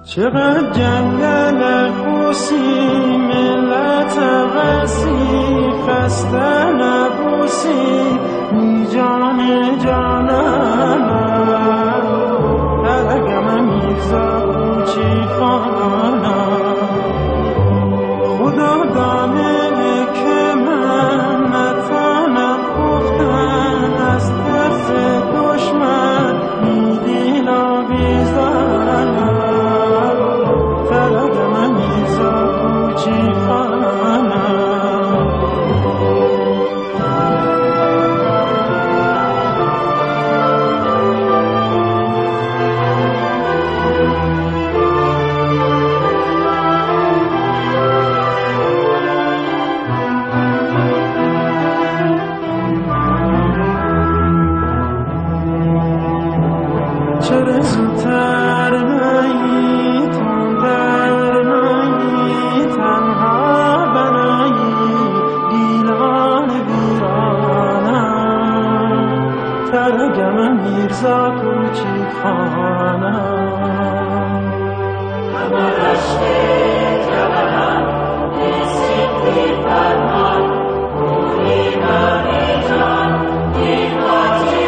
چقدر جنگل خوسی ملت وسیع خسته نبوسی می جان جانم درگم میرزا کوچی خانم خدا دانه که من نتانم گفتن از ترس دشمن می دیلا بیزنم چرا زودتر نایی تندر نایی تنها بنایی دیلان ویرانم ترگم میرزا کوچی خانم اما رشت جوانم نیستی فرمان موری بری جان دیماتی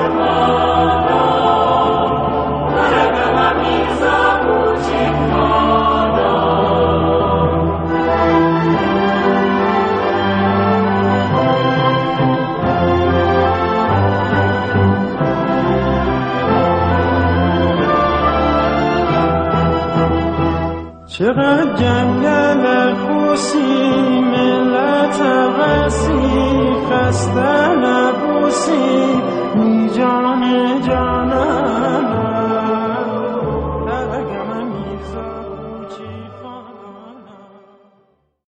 چقدر جنگل خوسی ملت وسیع خسته نبوسی